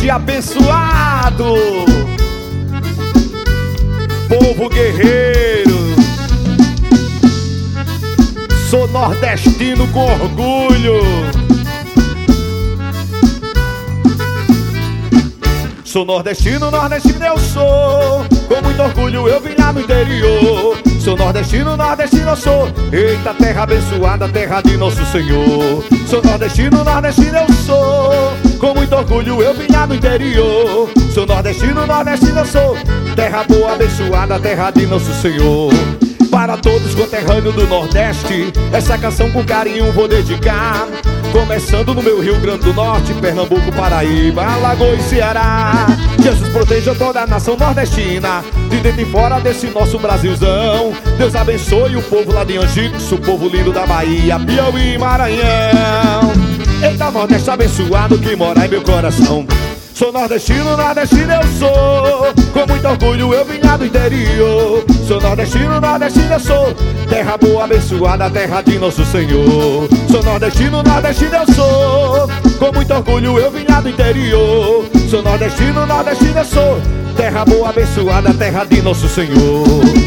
Nordeste abençoado, povo guerreiro. Sou nordestino com orgulho. Sou nordestino, nordestino eu sou. Com muito orgulho eu vim lá no interior. Sou nordestino, nordestino eu sou. Eita, terra abençoada, terra de nosso Senhor. Sou nordestino, nordestino eu sou. Com muito orgulho eu vim lá no interior. Sou nordestino, nordestino eu sou. Terra boa, abençoada, terra de nosso Senhor. Para todos conterrâneos do Nordeste, essa canção com carinho vou dedicar. Começando no meu Rio Grande do Norte, Pernambuco, Paraíba, Alagoas e Ceará. Jesus proteja toda a nação nordestina, de dentro e fora desse nosso Brasilzão. Deus abençoe o povo lá de Angicos, o povo lindo da Bahia, Piauí e Maranhão. Eita, Nordeste abençoado que mora em meu coração. Sou nordestino, nordestino eu sou. Com muito orgulho eu vim lá do interior. Sou nordestino, nordestino eu sou. Terra boa, abençoada, terra de nosso Senhor. Sou nordestino, nordestino eu sou. Com muito orgulho eu vim lá do interior. Sou nordestino, nordestino eu sou. Terra boa, abençoada, terra de nosso Senhor.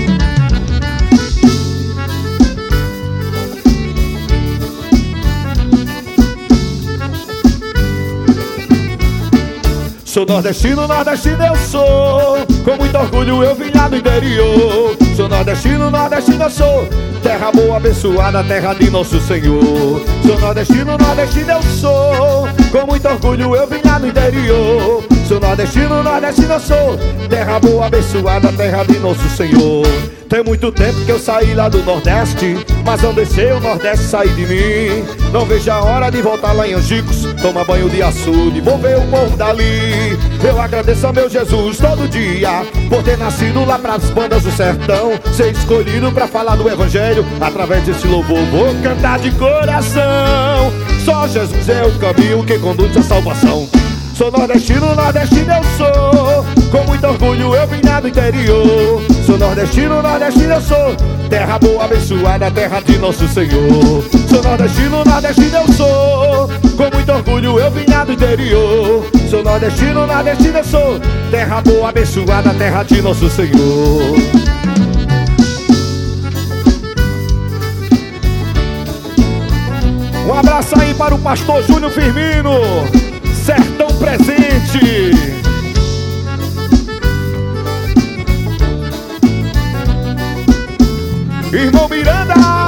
Sou nordestino, nordestino eu sou. Com muito orgulho eu vim lá do interior. Sou nordestino, nordestino eu sou. Terra boa, abençoada, terra de nosso Senhor. Sou nordestino, nordestino eu sou. Com muito orgulho eu vim lá do interior. Sou nordestino, nordestino eu sou. Terra boa, abençoada, terra de nosso Senhor. Tem muito tempo que eu saí lá do Nordeste, mas não deixei o Nordeste sair de mim. Não vejo a hora de voltar lá em Angicos, tomar banho de açude, vou ver o povo dali. Eu agradeço a meu Jesus todo dia, por ter nascido lá pras bandas do sertão, ser escolhido pra falar do Evangelho. Através desse louvor vou cantar de coração. Só Jesus é o caminho que conduz à salvação. Sou nordestino, nordestino eu sou. Com muito orgulho eu vim lá do interior. Sou nordestino, nordestino eu sou. Terra boa, abençoada, terra de nosso Senhor. Sou nordestino, nordestino eu sou. Com muito orgulho eu vim lá do interior. Sou nordestino, nordestino eu sou. Terra boa, abençoada, terra de nosso Senhor. Um abraço aí para o pastor Júnior Firmino, Sertão presente. Irmão Miranda.